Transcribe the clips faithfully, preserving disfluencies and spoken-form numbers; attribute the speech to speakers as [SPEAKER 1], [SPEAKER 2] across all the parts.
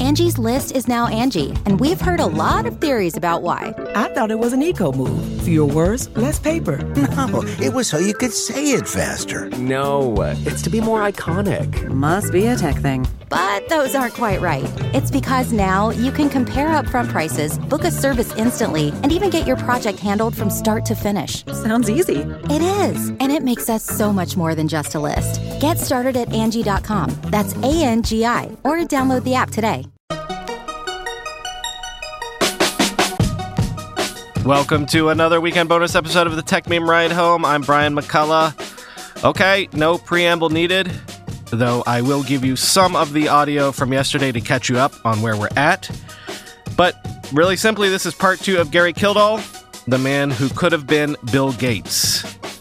[SPEAKER 1] Angie's List is now Angie, and we've heard a lot of theories about why.
[SPEAKER 2] I thought it was an eco move. Fewer words, less paper.
[SPEAKER 3] No, it was so you could say it faster.
[SPEAKER 4] No, it's to be more iconic.
[SPEAKER 5] Must be a tech thing.
[SPEAKER 1] But those aren't quite right. It's because now you can compare upfront prices, book a service instantly, and even get your project handled from start to finish.
[SPEAKER 5] Sounds easy.
[SPEAKER 1] It is, and it makes us so much more than just a list. Get started at Angie dot com. That's A N G I, or download the app today.
[SPEAKER 6] Welcome to another weekend bonus episode of the Tech Meme Ride Home. I'm Brian McCullough. Okay, no preamble needed, though I will give you some of the audio from yesterday to catch you up on where we're at. But really simply, this is part two of Gary Kildall, the man who could have been Bill Gates.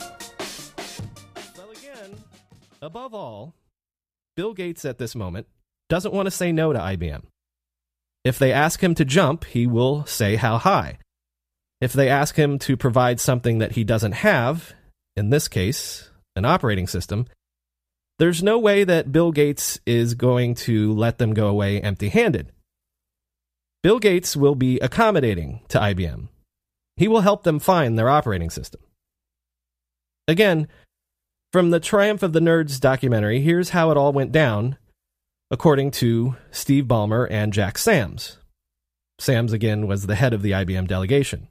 [SPEAKER 6] Well, again, above all, Bill Gates at this moment doesn't want to say no to I B M. If they ask him to jump, he will say how high. If they ask him to provide something that he doesn't have, in this case, an operating system, there's no way that Bill Gates is going to let them go away empty-handed. Bill Gates will be accommodating to I B M. He will help them find their operating system. Again, from the Triumph of the Nerds documentary, here's how it all went down, according to Steve Ballmer and Jack Sams. Sams, again, was the head of the I B M delegation.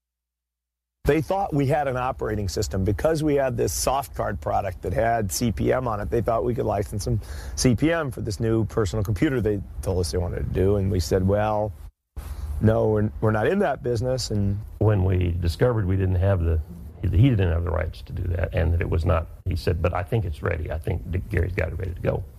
[SPEAKER 7] They thought we had an operating system. Because we had this soft card product that had C P M on it, they thought we could license some C P M for this new personal computer they told us they wanted to do. And we said, well, no, we're, we're not in that business. And
[SPEAKER 8] when we discovered we didn't have the, he didn't have the rights to do that, and that it was not, he said, but I think it's ready. I think Gary's got it ready to go.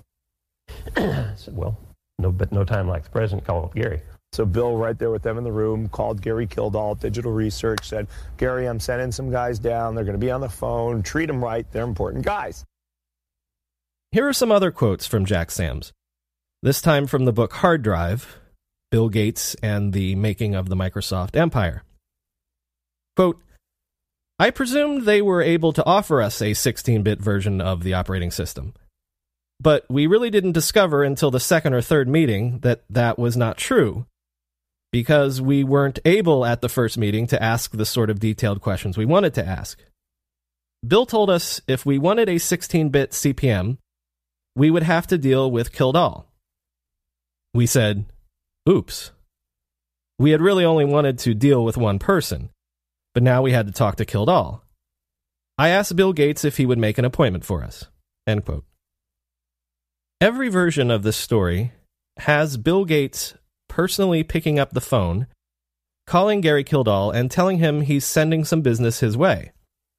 [SPEAKER 8] I said, well, no, but no time like the present, call up Gary.
[SPEAKER 7] So Bill, right there with them in the room, called Gary Kildall, Digital Research, said, Gary, I'm sending some guys down. They're going to be on the phone. Treat them right. They're important guys.
[SPEAKER 6] Here are some other quotes from Jack Sams. This time from the book Hard Drive, Bill Gates and the Making of the Microsoft Empire. Quote, I presumed they were able to offer us a sixteen-bit version of the operating system. But we really didn't discover until the second or third meeting that that was not true, because we weren't able at the first meeting to ask the sort of detailed questions we wanted to ask. Bill told us if we wanted a sixteen-bit C P M, we would have to deal with Kildall. We said, oops. We had really only wanted to deal with one person, but now we had to talk to Kildall. I asked Bill Gates if he would make an appointment for us. End quote. Every version of this story has Bill Gates personally picking up the phone, calling Gary Kildall, and telling him he's sending some business his way.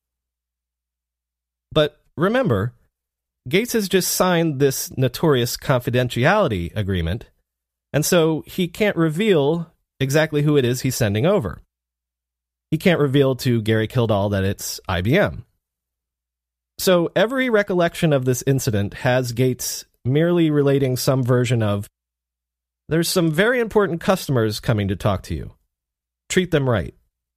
[SPEAKER 6] But remember, Gates has just signed this notorious confidentiality agreement, and so he can't reveal exactly who it is he's sending over. He can't reveal to Gary Kildall that it's I B M. So every recollection of this incident has Gates merely relating some version of, there's some very important customers coming to talk to you. Treat them right.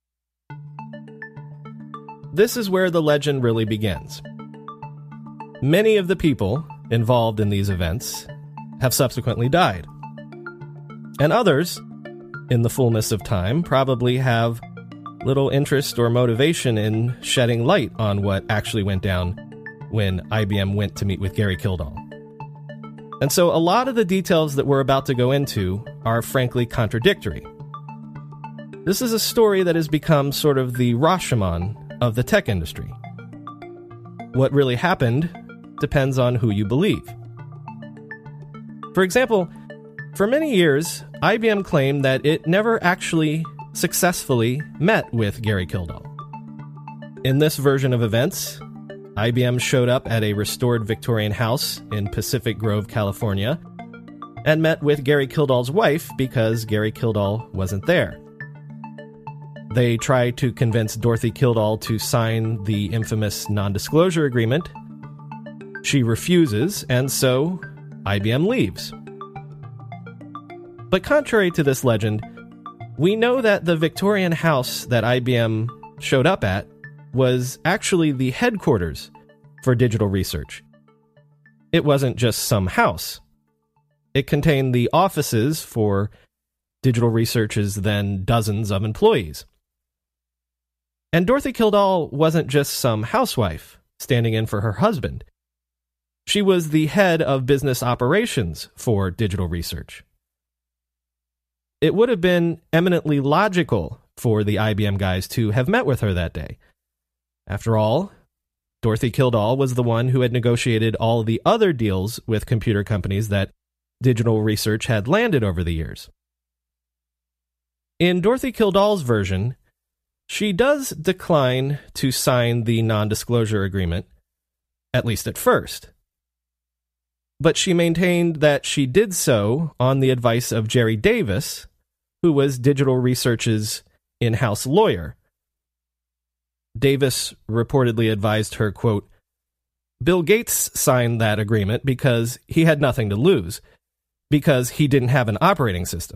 [SPEAKER 6] This is where the legend really begins. Many of the people involved in these events have subsequently died. And others, in the fullness of time, probably have little interest or motivation in shedding light on what actually went down when I B M went to meet with Gary Kildall. And so a lot of the details that we're about to go into are frankly contradictory. This is a story that has become sort of the Rashomon of the tech industry. What really happened depends on who you believe. For example, for many years, I B M claimed that it never actually successfully met with Gary Kildall. In this version of events, I B M showed up at a restored Victorian house in Pacific Grove, California, and met with Gary Kildall's wife because Gary Kildall wasn't there. They tried to convince Dorothy Kildall to sign the infamous non-disclosure agreement. She refuses, and so I B M leaves. But contrary to this legend, we know that the Victorian house that I B M showed up at was actually the headquarters for Digital Research. It wasn't just some house. It contained the offices for Digital Research's then dozens of employees. And Dorothy Kildall wasn't just some housewife standing in for her husband. She was the head of business operations for Digital Research. It would have been eminently logical for the I B M guys to have met with her that day. After all, Dorothy Kildall was the one who had negotiated all the other deals with computer companies that Digital Research had landed over the years. In Dorothy Kildall's version, she does decline to sign the non-disclosure agreement, at least at first. But she maintained that she did so on the advice of Jerry Davis, who was Digital Research's in-house lawyer. Davis reportedly advised her, quote, Bill Gates signed that agreement because he had nothing to lose, because he didn't have an operating system.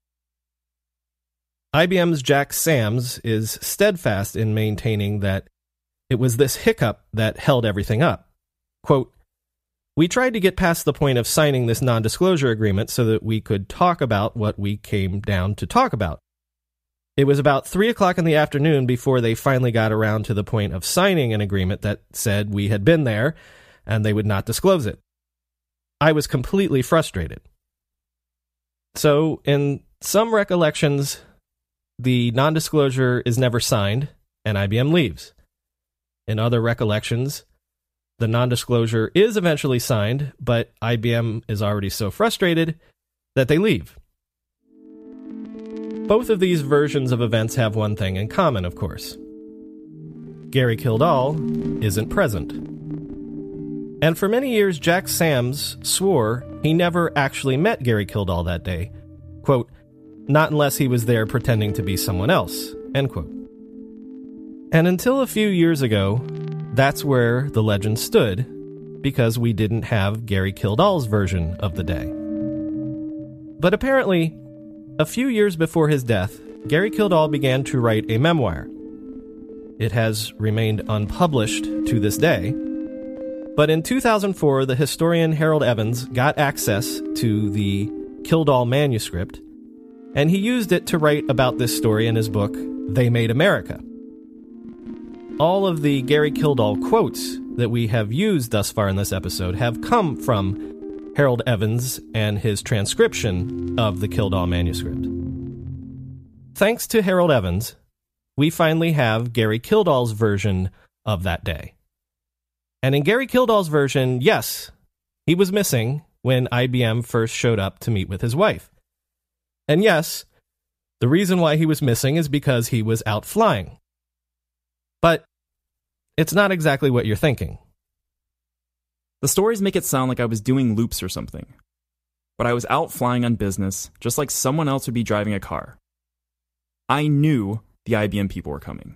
[SPEAKER 6] I B M's Jack Sams is steadfast in maintaining that it was this hiccup that held everything up. Quote, We tried to get past the point of signing this non-disclosure agreement so that we could talk about what we came down to talk about. It was about three o'clock in the afternoon before they finally got around to the point of signing an agreement that said we had been there and they would not disclose it. I was completely frustrated. So, in some recollections, the non-disclosure is never signed and I B M leaves. In other recollections, the non-disclosure is eventually signed, but I B M is already so frustrated that they leave. Both of these versions of events have one thing in common, of course. Gary Kildall isn't present. And for many years, Jack Sams swore he never actually met Gary Kildall that day. Quote, not unless he was there pretending to be someone else, end quote. And until a few years ago, that's where the legend stood, because we didn't have Gary Kildall's version of the day. But apparently, a few years before his death, Gary Kildall began to write a memoir. It has remained unpublished to this day, but in two thousand four, the historian Harold Evans got access to the Kildall manuscript, and he used it to write about this story in his book, They Made America. All of the Gary Kildall quotes that we have used thus far in this episode have come from Harold Evans and his transcription of the Kildall manuscript. Thanks to Harold Evans, we finally have Gary Kildall's version of that day. And in Gary Kildall's version, yes, he was missing when I B M first showed up to meet with his wife. And yes, the reason why he was missing is because he was out flying. But it's not exactly what you're thinking.
[SPEAKER 5] The stories make it sound like I was doing loops or something. But I was out flying on business, just like someone else would be driving a car. I knew the I B M people were coming.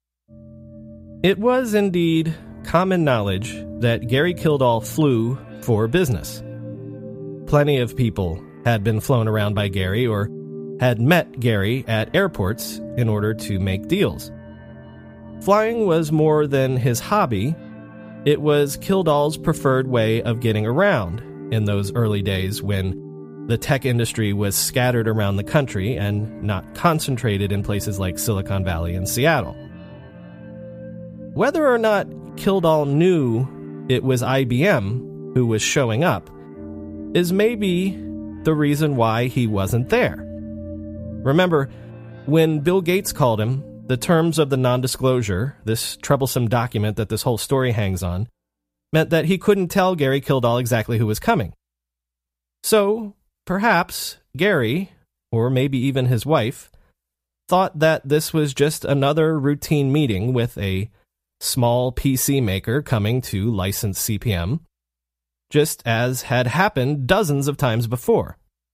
[SPEAKER 6] It was indeed common knowledge that Gary Kildall flew for business. Plenty of people had been flown around by Gary or had met Gary at airports in order to make deals. Flying was more than his hobby. It was Kildall's preferred way of getting around in those early days when the tech industry was scattered around the country and not concentrated in places like Silicon Valley and Seattle. Whether or not Kildall knew it was I B M who was showing up is maybe the reason why he wasn't there. Remember, when Bill Gates called him, the terms of the non-disclosure, this troublesome document that this whole story hangs on, meant that he couldn't tell Gary Kildall exactly who was coming. So, perhaps Gary, or maybe even his wife, thought that this was just another routine meeting with a small P C maker coming to license C P M, just as had happened dozens of times before.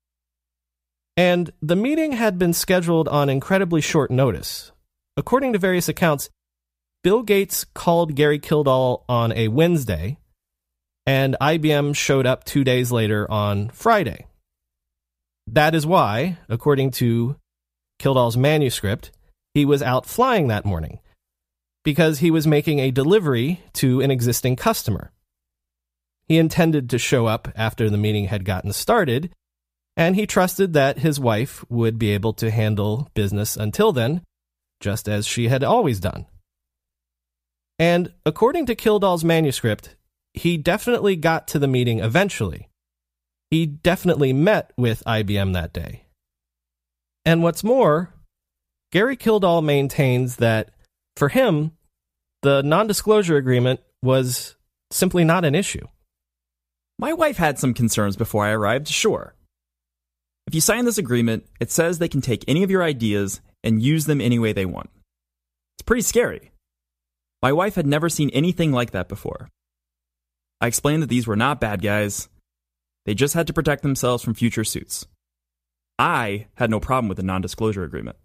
[SPEAKER 6] And the meeting had been scheduled on incredibly short notice. According to various accounts, Bill Gates called Gary Kildall on a Wednesday, and I B M showed up two days later on Friday. That is why, according to Kildall's manuscript, he was out flying that morning, because he was making a delivery to an existing customer. he intended to show up after the meeting had gotten started, and he trusted that his wife would be able to handle business until then, just as she had always done. And according to Kildall's manuscript, he definitely got to the meeting eventually. He definitely met with I B M that day. And what's more, Gary Kildall maintains that, for him, the non-disclosure agreement was simply not an issue.
[SPEAKER 5] My wife had some concerns before I arrived, sure. If you sign this agreement, it says they can take any of your ideas and use them any way they want. It's pretty scary. My wife had never seen anything like that before. I explained that these were not bad guys. They just had to protect themselves from future suits. I had no problem with the non-disclosure agreement.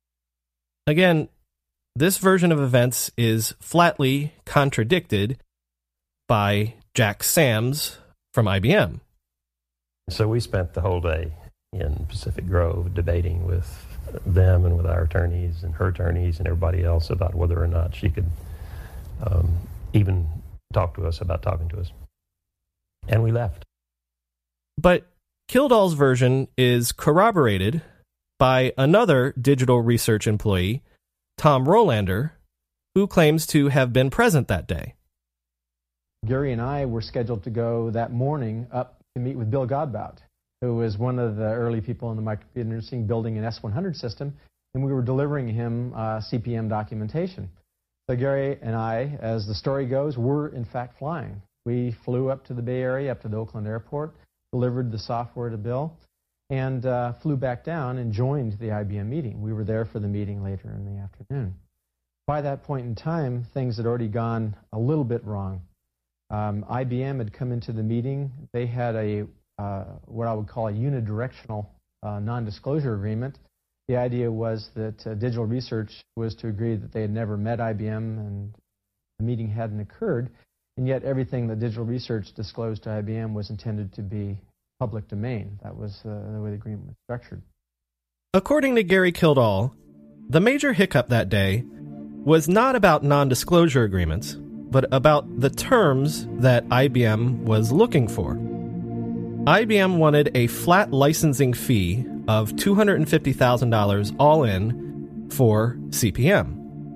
[SPEAKER 6] Again, this version of events is flatly contradicted by Jack Sams from I B M.
[SPEAKER 8] So we spent the whole day in Pacific Grove debating with them and with our attorneys and her attorneys and everybody else about whether or not she could um, even talk to us about talking to us. And we left.
[SPEAKER 6] But Kildall's version is corroborated by another digital research employee, Tom Rolander, who claims to have been present that day.
[SPEAKER 9] Gary and I were scheduled to go that morning up to meet with Bill Godbout, who was one of the early people in the microcomputer industry building an S one hundred system, and we were delivering him uh, C P M documentation. So Gary and I, as the story goes, were in fact flying. We flew up to the Bay Area, up to the Oakland airport, delivered the software to Bill, and uh, flew back down and joined the I B M meeting. We were there for the meeting later in the afternoon. By that point in time, things had already gone a little bit wrong. Um, I B M had come into the meeting. They had a uh, what I would call a unidirectional uh, non-disclosure agreement. The idea was that uh, Digital Research was to agree that they had never met I B M and the meeting hadn't occurred, and yet everything that Digital Research disclosed to I B M was intended to be public domain. That was uh, the way the agreement was structured.
[SPEAKER 6] According to Gary Kildall, the major hiccup that day was not about non-disclosure agreements, but about the terms that I B M was looking for. I B M wanted a flat licensing fee of two hundred fifty thousand dollars all in for C P M.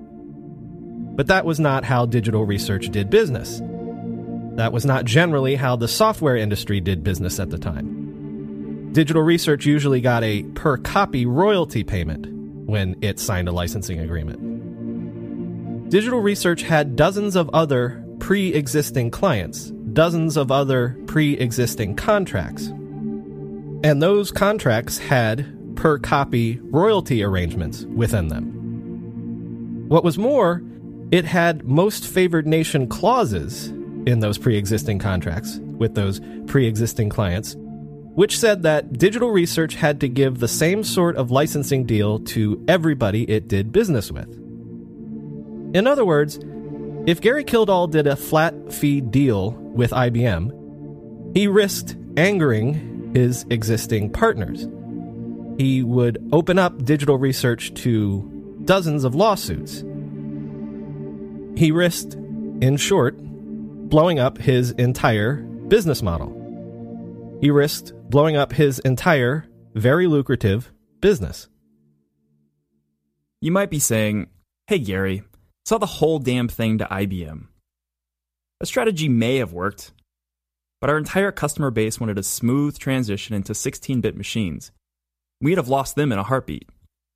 [SPEAKER 6] But that was not how Digital Research did business. That was not generally how the software industry did business at the time. Digital Research usually got a per-copy royalty payment when it signed a licensing agreement. Digital Research had dozens of other pre-existing clients, dozens of other pre-existing contracts. And those contracts had per-copy royalty arrangements within them. What was more, it had most favored nation clauses in those pre-existing contracts with those pre-existing clients, which said that Digital Research had to give the same sort of licensing deal to everybody it did business with. In other words, if Gary Kildall did a flat fee deal with I B M, he risked angering his existing partners. He would open up Digital Research to dozens of lawsuits. He risked, in short, blowing up his entire business model. He risked blowing up his entire, very lucrative business.
[SPEAKER 5] You might be saying, hey Gary, sell the whole damn thing to I B M. A strategy may have worked, but our entire customer base wanted a smooth transition into sixteen-bit machines. We'd have lost them in a heartbeat.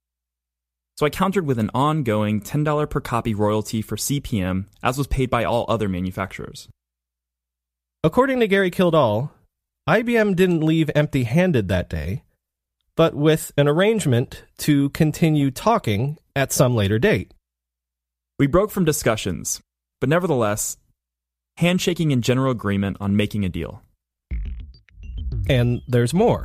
[SPEAKER 5] So I countered with an ongoing ten dollars per copy royalty for C P M, as was paid by all other manufacturers.
[SPEAKER 6] According to Gary Kildall, I B M didn't leave empty-handed that day, but with an arrangement to continue talking at some later date.
[SPEAKER 5] We broke from discussions, but nevertheless, handshaking in general agreement on making a deal.
[SPEAKER 6] And there's more.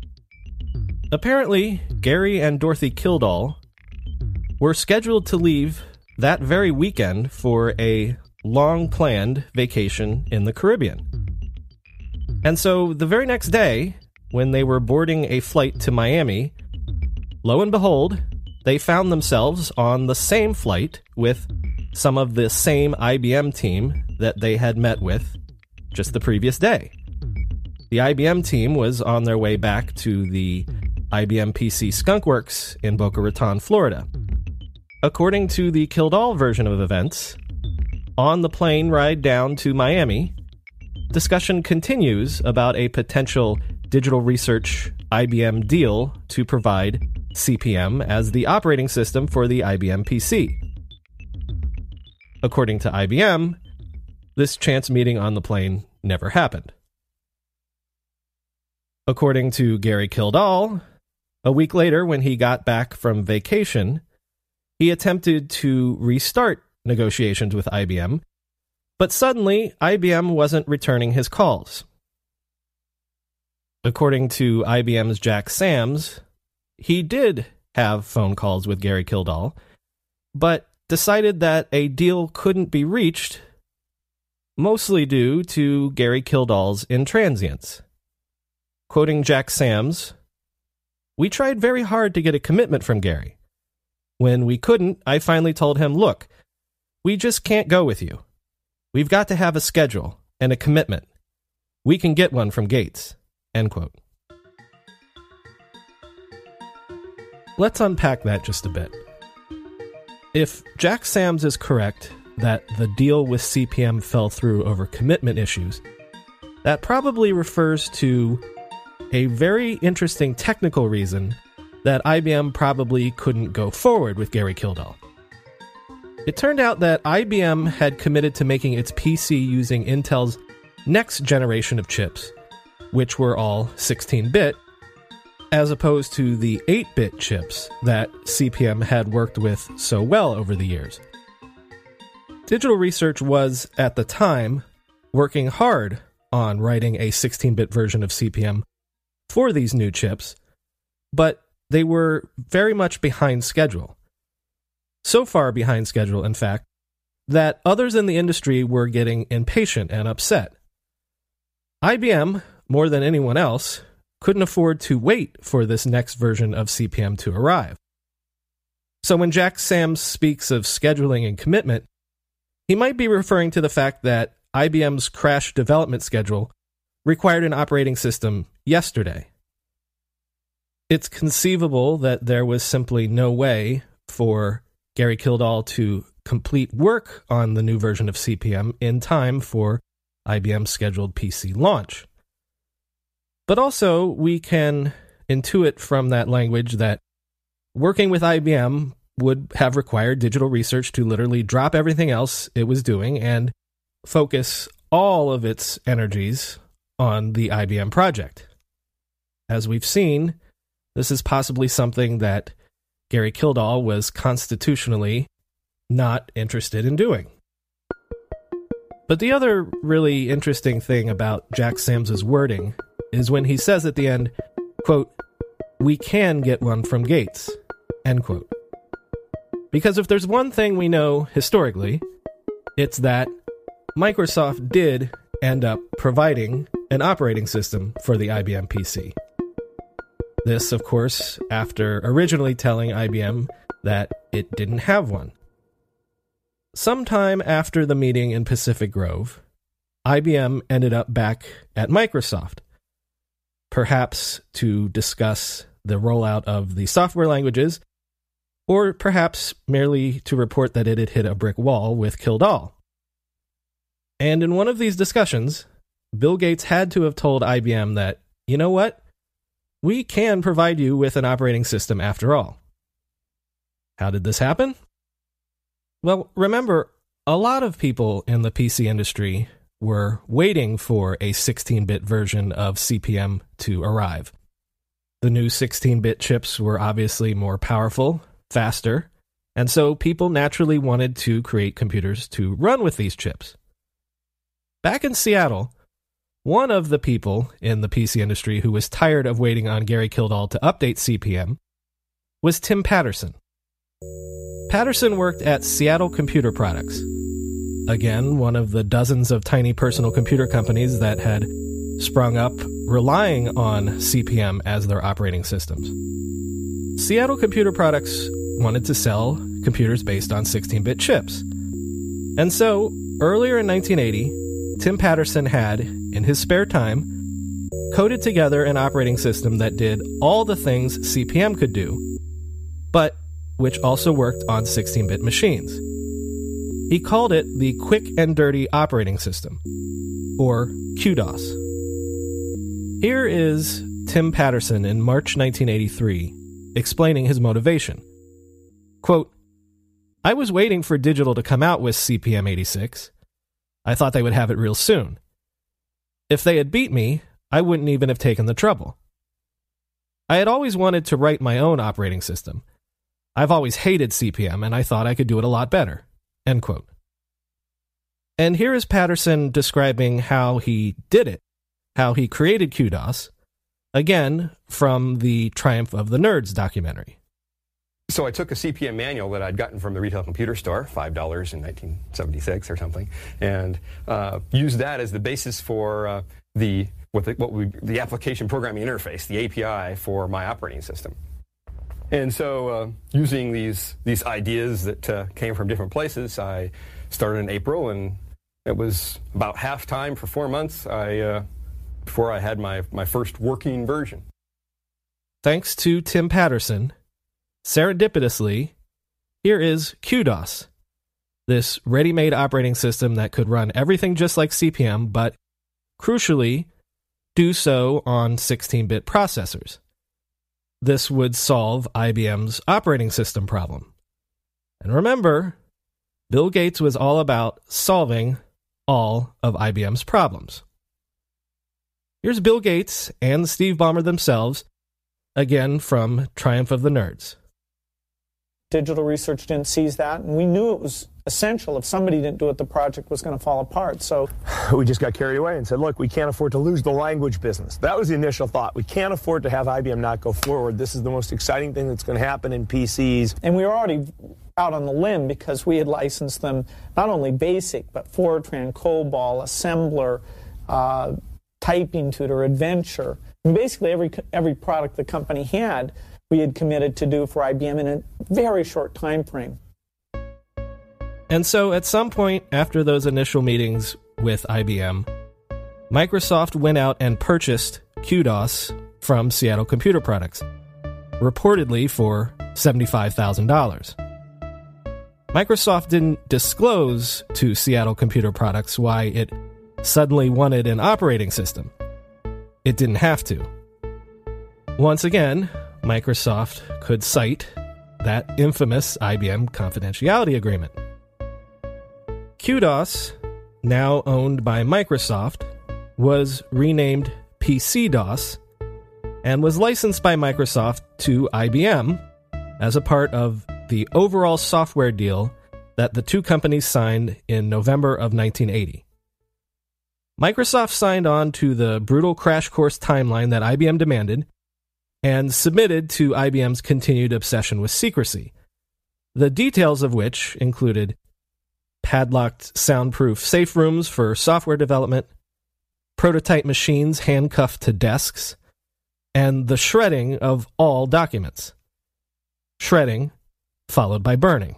[SPEAKER 6] Apparently, Gary and Dorothy Kildall were scheduled to leave that very weekend for a long-planned vacation in the Caribbean. And so the very next day, when they were boarding a flight to Miami, lo and behold, they found themselves on the same flight with some of the same I B M team that they had met with just the previous day. The I B M team was on their way back to the I B M P C Skunk Works in Boca Raton, Florida. According to the Kildall version of events, on the plane ride down to Miami, discussion continues about a potential Digital Research I B M deal to provide C P M as the operating system for the I B M P C. According to I B M, this chance meeting on the plane never happened. According to Gary Kildall, a week later when he got back from vacation, he attempted to restart negotiations with I B M, but suddenly I B M wasn't returning his calls. According to I B M's Jack Sams, he did have phone calls with Gary Kildall, but decided that a deal couldn't be reached, mostly due to Gary Kildall's intransience. Quoting Jack Sams, "We tried very hard to get a commitment from Gary. When we couldn't, I finally told him, look, we just can't go with you. We've got to have a schedule and a commitment. We can get one from Gates." End quote. Let's unpack that just a bit. If Jack Sams is correct that the deal with C P M fell through over commitment issues, that probably refers to a very interesting technical reason that I B M probably couldn't go forward with Gary Kildall. It turned out that I B M had committed to making its P C using Intel's next generation of chips, which were all sixteen-bit, as opposed to the eight-bit chips that C P M had worked with so well over the years. Digital Research was, at the time, working hard on writing a sixteen-bit version of C P M for these new chips, but they were very much behind schedule. So far behind schedule, in fact, that others in the industry were getting impatient and upset. I B M, more than anyone else, couldn't afford to wait for this next version of C P M to arrive. So when Jack Sams speaks of scheduling and commitment, he might be referring to the fact that I B M's crash development schedule required an operating system yesterday. It's conceivable that there was simply no way for Gary Kildall to complete work on the new version of C P M in time for I B M's scheduled P C launch. But also, we can intuit from that language that working with I B M would have required Digital Research to literally drop everything else it was doing and focus all of its energies on the I B M project. As we've seen, this is possibly something that Gary Kildall was constitutionally not interested in doing. But the other really interesting thing about Jack Sams's wording is when he says at the end, quote, "We can get one from Gates," end quote. Because if there's one thing we know historically, it's that Microsoft did end up providing an operating system for the I B M P C. This, of course, after originally telling I B M that it didn't have one. Sometime after the meeting in Pacific Grove, I B M ended up back at Microsoft, perhaps to discuss the rollout of the software languages, or perhaps merely to report that it had hit a brick wall with Kildall. And in one of these discussions, Bill Gates had to have told I B M that, you know what? We can provide you with an operating system after all. How did this happen? Well, remember, a lot of people in the P C industry were waiting for a sixteen-bit version of C P M to arrive. The new sixteen-bit chips were obviously more powerful, faster, and so people naturally wanted to create computers to run with these chips. Back in Seattle, one of the people in the P C industry who was tired of waiting on Gary Kildall to update C P M was Tim Patterson. Patterson worked at Seattle Computer Products, again, one of the dozens of tiny personal computer companies that had sprung up relying on C P M as their operating systems. Seattle Computer Products wanted to sell computers based on sixteen-bit chips. And so, earlier in nineteen eighty, Tim Patterson had, in his spare time, coded together an operating system that did all the things C P M could do, but which also worked on sixteen-bit machines. He called it the Quick and Dirty Operating System, or Q DOS. Here is Tim Patterson in March nineteen eighty-three, explaining his motivation. Quote, "I was waiting for Digital to come out with C P M eighty-six. I thought they would have it real soon. If they had beat me, I wouldn't even have taken the trouble. I had always wanted to write my own operating system. I've always hated C P M, and I thought I could do it a lot better." End quote. And here is Patterson describing how he did it, how he created Q DOS, again, from the Triumph of the Nerds documentary.
[SPEAKER 10] So I took a C P M manual that I'd gotten from the retail computer store, five dollars in nineteen seventy-six or something, and uh, used that as the basis for uh, the what, the what we the application programming interface, the A P I for my operating system. And so uh, using these these ideas that uh, came from different places, I started in April, and it was about half time for four months I, uh, before I had my, my first working version.
[SPEAKER 6] Thanks to Tim Patterson, serendipitously, here is Q DOS, this ready-made operating system that could run everything just like C P M, but, crucially, do so on sixteen-bit processors. This would solve I B M's operating system problem. And remember, Bill Gates was all about solving all of I B M's problems. Here's Bill Gates and Steve Ballmer themselves, again from Triumph of the Nerds.
[SPEAKER 11] Digital research didn't seize that, and we knew it was essential. If somebody didn't do it, the project was going to fall apart. So
[SPEAKER 7] we just got carried away and said, look, we can't afford to lose the language business. That was the initial thought. We can't afford to have I B M not go forward. This is the most exciting thing that's going to happen in P Cs.
[SPEAKER 11] And we were already out on the limb because we had licensed them not only BASIC, but Fortran, COBOL, Assembler, uh, Typing Tutor, Adventure. And basically every every product the company had, we had committed to do for I B M in a very short time frame.
[SPEAKER 6] And so at some point after those initial meetings with I B M, Microsoft went out and purchased Q DOS from Seattle Computer Products, reportedly for seventy-five thousand dollars. Microsoft didn't disclose to Seattle Computer Products why it suddenly wanted an operating system. It didn't have to. Once again, Microsoft could cite that infamous I B M confidentiality agreement. Q DOS, now owned by Microsoft, was renamed P C DOS and was licensed by Microsoft to I B M as a part of the overall software deal that the two companies signed in November of nineteen eighty. Microsoft signed on to the brutal crash course timeline that I B M demanded and submitted to I B M's continued obsession with secrecy, the details of which included padlocked soundproof safe rooms for software development, prototype machines handcuffed to desks, and the shredding of all documents. Shredding, followed by burning.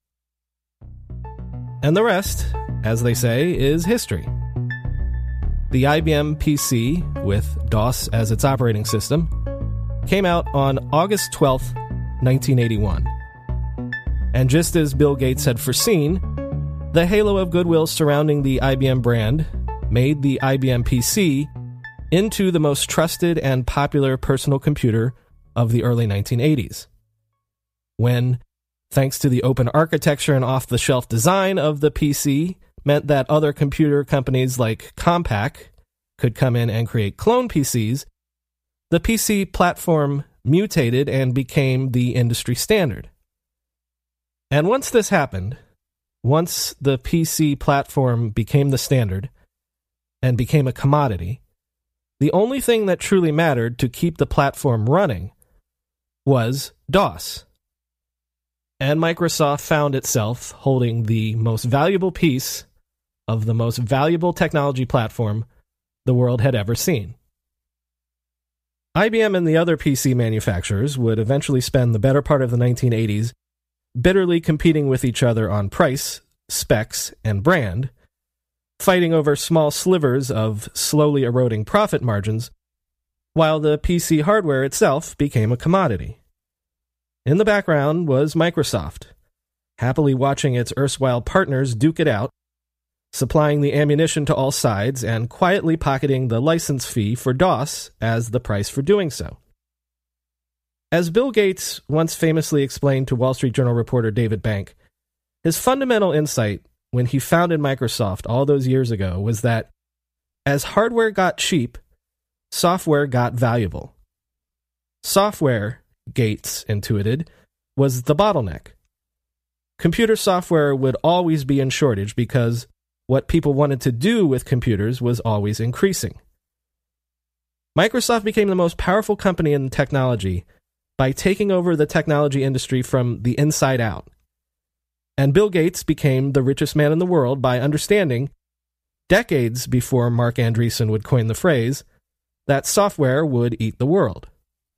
[SPEAKER 6] And the rest, as they say, is history. The I B M P C, with DOS as its operating system, came out on August twelfth, nineteen eighty-one. And just as Bill Gates had foreseen, the halo of goodwill surrounding the I B M brand made the I B M P C into the most trusted and popular personal computer of the early nineteen eighties. When, thanks to the open architecture and off-the-shelf design of the P C, meant that other computer companies like Compaq could come in and create clone P Cs, the P C platform mutated and became the industry standard. And once this happened, once the P C platform became the standard and became a commodity, the only thing that truly mattered to keep the platform running was DOS. And Microsoft found itself holding the most valuable piece of the most valuable technology platform the world had ever seen. I B M and the other P C manufacturers would eventually spend the better part of the nineteen eighties bitterly competing with each other on price, specs, and brand, fighting over small slivers of slowly eroding profit margins, while the P C hardware itself became a commodity. In the background was Microsoft, happily watching its erstwhile partners duke it out, supplying the ammunition to all sides and quietly pocketing the license fee for DOS as the price for doing so. As Bill Gates once famously explained to Wall Street Journal reporter David Bank, his fundamental insight when he founded Microsoft all those years ago was that as hardware got cheap, software got valuable. Software, Gates intuited, was the bottleneck. Computer software would always be in shortage because what people wanted to do with computers was always increasing. Microsoft became the most powerful company in technology by taking over the technology industry from the inside out. And Bill Gates became the richest man in the world by understanding, decades before Mark Andreessen would coin the phrase, that software would eat the world.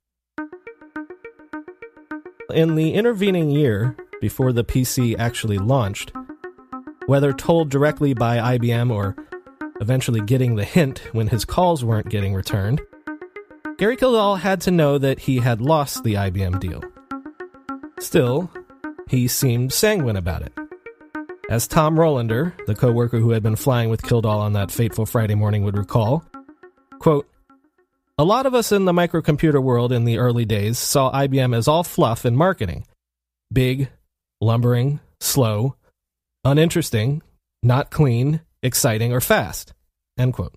[SPEAKER 6] In the intervening year, before the P C actually launched, whether told directly by I B M or eventually getting the hint when his calls weren't getting returned, Gary Kildall had to know that he had lost the I B M deal. Still, he seemed sanguine about it. As Tom Rolander, the co-worker who had been flying with Kildall on that fateful Friday morning, would recall, quote, "A lot of us in the microcomputer world in the early days saw I B M as all fluff and marketing. Big, lumbering, slow, uninteresting, not clean, exciting, or fast." End quote.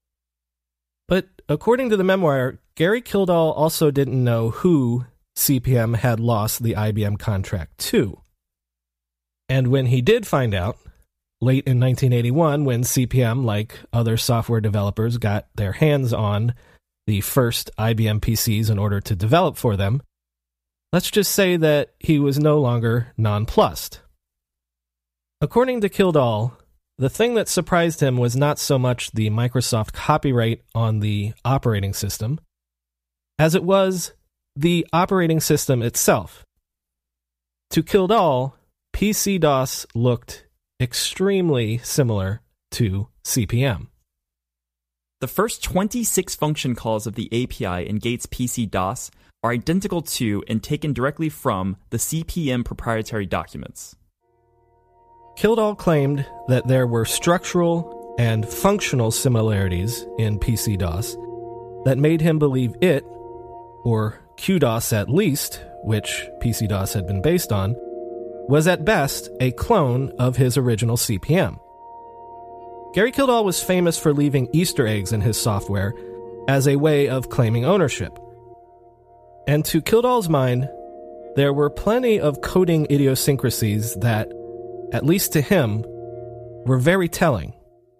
[SPEAKER 6] But according to the memoir, Gary Kildall also didn't know who C P M had lost the I B M contract to. And when he did find out, late in nineteen eighty-one, when C P M, like other software developers, got their hands on the first I B M P Cs in order to develop for them, let's just say that he was no longer nonplussed. According to Kildall, the thing that surprised him was not so much the Microsoft copyright on the operating system, as it was the operating system itself. To Kildall, P C DOS looked extremely similar to C P M.
[SPEAKER 5] The first twenty-six function calls of the A P I in Gates P C DOS are identical to and taken directly from the C P M proprietary documents.
[SPEAKER 6] Kildall claimed that there were structural and functional similarities in P C DOS that made him believe it, or Q DOS at least, which P C DOS had been based on, was at best a clone of his original C P M. Gary Kildall was famous for leaving Easter eggs in his software as a way of claiming ownership. And to Kildall's mind, there were plenty of coding idiosyncrasies that, at least to him, were very telling.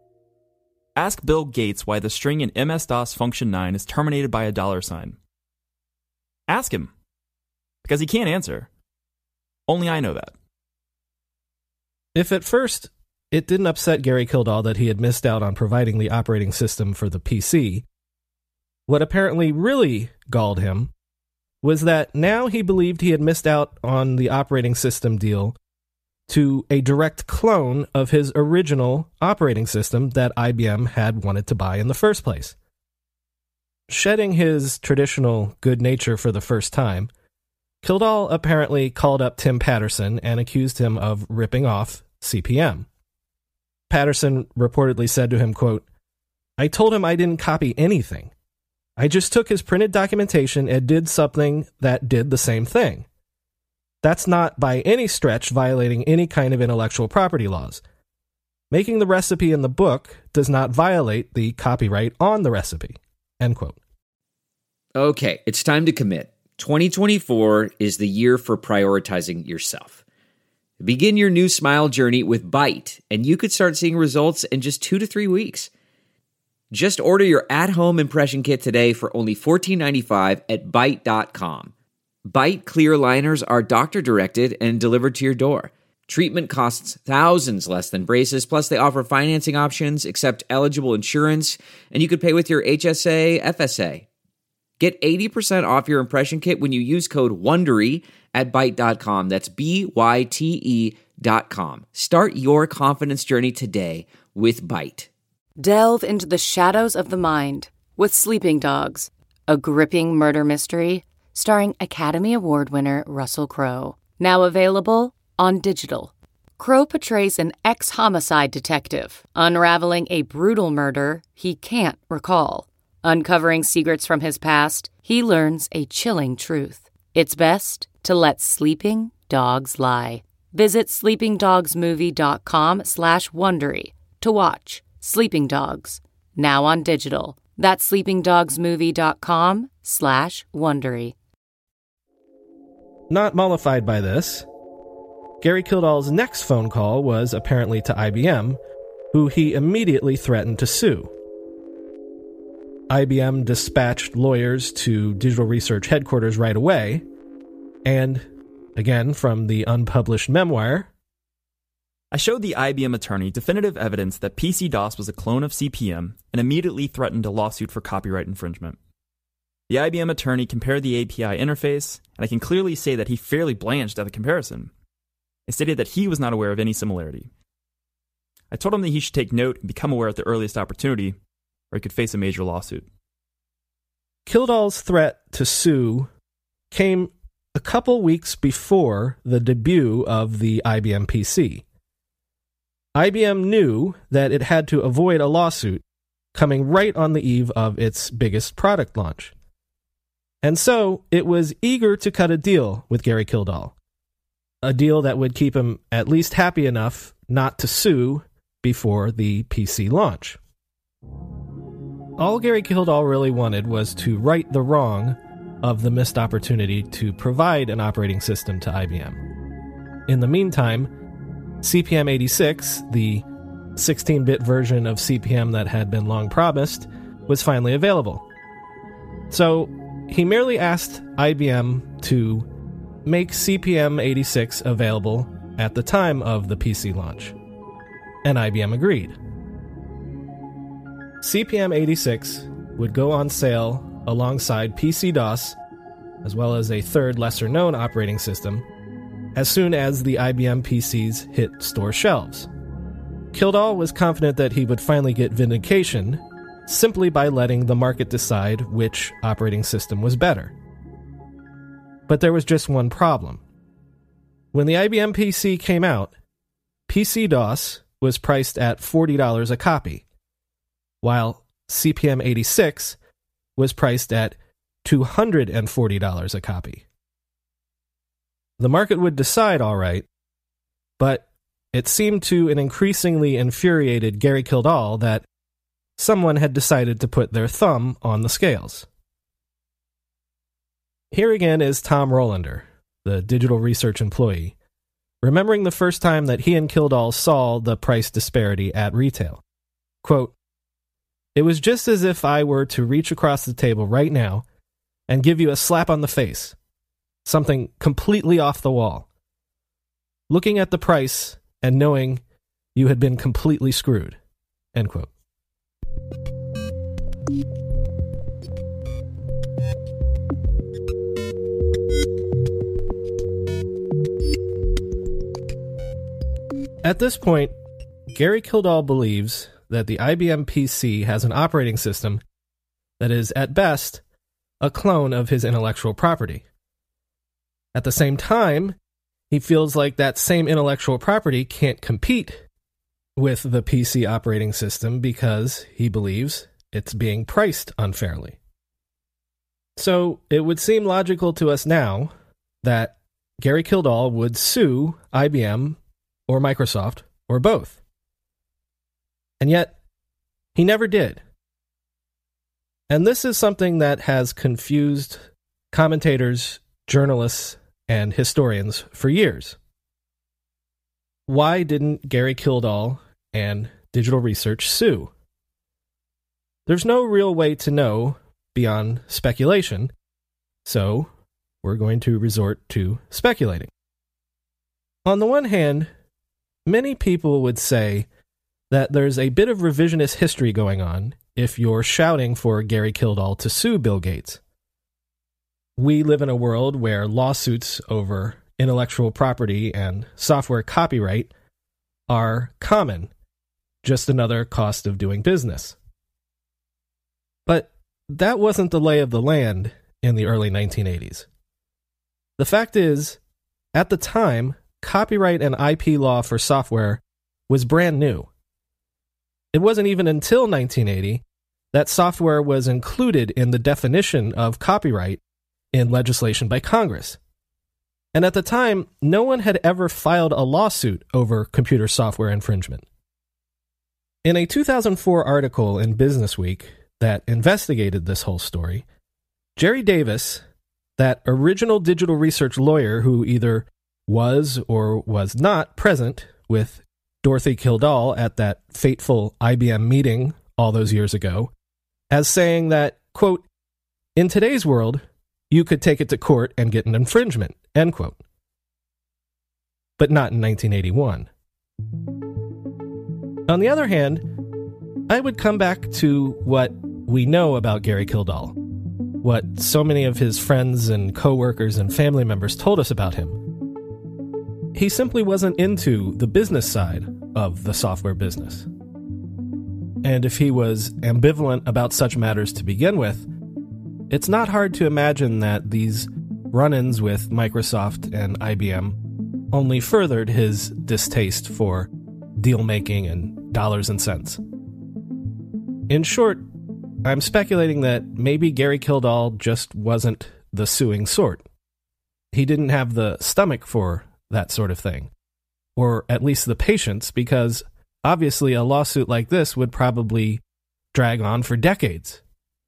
[SPEAKER 5] Ask Bill Gates why the string in M S DOS function nine is terminated by a dollar sign. Ask him, because he can't answer. Only I know that.
[SPEAKER 6] If at first it didn't upset Gary Kildall that he had missed out on providing the operating system for the P C, what apparently really galled him was that now he believed he had missed out on the operating system deal to a direct clone of his original operating system that I B M had wanted to buy in the first place. Shedding his traditional good nature for the first time, Kildall apparently called up Tim Patterson and accused him of ripping off C P M. Patterson reportedly said to him, quote, "I told him I didn't copy anything. I just took his printed documentation and did something that did the same thing. That's not by any stretch violating any kind of intellectual property laws. Making the recipe in the book does not violate the copyright on the recipe." End quote.
[SPEAKER 12] Okay, it's time to commit. twenty twenty-four is the year for prioritizing yourself. Begin your new smile journey with Byte, and you could start seeing results in just two to three weeks. Just order your at-home impression kit today for only fourteen ninety-five at byte dot com. Byte clear liners are doctor-directed and delivered to your door. Treatment costs thousands less than braces, plus they offer financing options, accept eligible insurance, and you could pay with your H S A, F S A. Get eighty percent off your impression kit when you use code WONDERY at byte dot com. That's B Y T E dot com. Start your confidence journey today. with Byte.
[SPEAKER 13] Delve into the shadows of the mind with Sleeping Dogs, a gripping murder mystery starring Academy Award winner Russell Crowe. Now available on digital. Crowe portrays an ex-homicide detective unraveling a brutal murder he can't recall. Uncovering secrets from his past, he learns a chilling truth. It's best to let sleeping dogs lie. Visit sleepingdogsmovie.com slash Wondery to watch Sleeping Dogs, now on digital. That's sleepingdogsmovie.com slash Wondery.
[SPEAKER 6] Not mollified by this, Gary Kildall's next phone call was apparently to I B M, who he immediately threatened to sue. I B M dispatched lawyers to Digital Research headquarters right away, and, again from the unpublished memoir,
[SPEAKER 5] I showed the I B M attorney definitive evidence that P C DOS was a clone of C P M and immediately threatened a lawsuit for copyright infringement. The I B M attorney compared the A P I interface, and I can clearly say that he fairly blanched at the comparison. I stated that he was not aware of any similarity. I told him that he should take note and become aware at the earliest opportunity, or he could face a major lawsuit.
[SPEAKER 6] Kildall's threat to sue came a couple weeks before the debut of the I B M P C. I B M knew that it had to avoid a lawsuit coming right on the eve of its biggest product launch. And so it was eager to cut a deal with Gary Kildall, a deal that would keep him at least happy enough not to sue before the P C launch. All Gary Kildall really wanted was to right the wrong of the missed opportunity to provide an operating system to I B M. In the meantime, C P M eighty-six, the sixteen-bit version of C P M that had been long promised, was finally available. So he merely asked I B M to make C P M eighty-six available at the time of the P C launch, and I B M agreed. C P M eighty-six would go on sale alongside P C DOS, as well as a third lesser-known operating system, as soon as the I B M P Cs hit store shelves. Kildall was confident that he would finally get vindication simply by letting the market decide which operating system was better. But there was just one problem. When the I B M P C came out, P C DOS was priced at forty dollars a copy, while C P M eighty-six was priced at two hundred forty dollars a copy. The market would decide all right, but it seemed to an increasingly infuriated Gary Kildall that someone had decided to put their thumb on the scales. Here again is Tom Rolander, the Digital Research employee, remembering the first time that he and Kildall saw the price disparity at retail. Quote, "It was just as if I were to reach across the table right now and give you a slap on the face. Something completely off the wall. Looking at the price and knowing you had been completely screwed." End quote. At this point, Gary Kildall believes that the I B M P C has an operating system that is, at best, a clone of his intellectual property. At the same time, he feels like that same intellectual property can't compete with the P C operating system because he believes it's being priced unfairly. So it would seem logical to us now that Gary Kildall would sue I B M or Microsoft or both. And yet, he never did. And this is something that has confused commentators, journalists, and historians for years. Why didn't Gary Kildall and Digital Research sue? There's no real way to know beyond speculation, so we're going to resort to speculating. On the one hand, many people would say that there's a bit of revisionist history going on if you're shouting for Gary Kildall to sue Bill Gates. We live in a world where lawsuits over intellectual property and software copyright are common, just another cost of doing business. But that wasn't the lay of the land in the early nineteen eighties. The fact is, at the time, copyright and I P law for software was brand new. It wasn't even until nineteen eighty that software was included in the definition of copyright in legislation by Congress. And at the time, no one had ever filed a lawsuit over computer software infringement. In a two thousand four article in Businessweek that investigated this whole story, Jerry Davis, that original digital research lawyer who either was or was not present with Dorothy Kildall at that fateful I B M meeting all those years ago, as saying that, quote, "In today's world, you could take it to court and get an infringement," end quote. But not in nineteen eighty-one. On the other hand, I would come back to what we know about Gary Kildall, what so many of his friends and coworkers and family members told us about him. He simply wasn't into the business side of the software business. And if he was ambivalent about such matters to begin with, it's not hard to imagine that these run-ins with Microsoft and I B M only furthered his distaste for deal-making and dollars and cents. In short, I'm speculating that maybe Gary Kildall just wasn't the suing sort. He didn't have the stomach for that sort of thing, or at least the patience, because obviously a lawsuit like this would probably drag on for decades.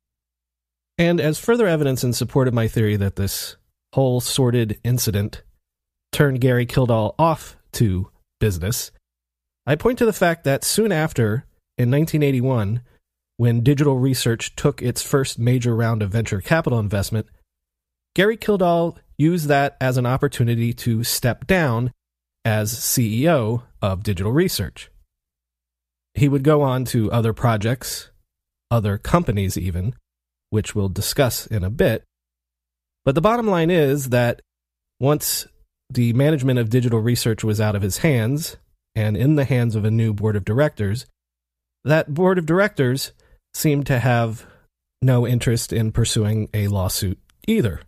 [SPEAKER 6] And as further evidence in support of my theory that this whole sordid incident turned Gary Kildall off to business, I point to the fact that soon after, in nineteen eighty-one, when Digital Research took its first major round of venture capital investment, Gary Kildall used that as an opportunity to step down as C E O of Digital Research. He would go on to other projects, other companies even, which we'll discuss in a bit. But the bottom line is that once the management of Digital Research was out of his hands and in the hands of a new board of directors, that board of directors seemed to have no interest in pursuing a lawsuit either.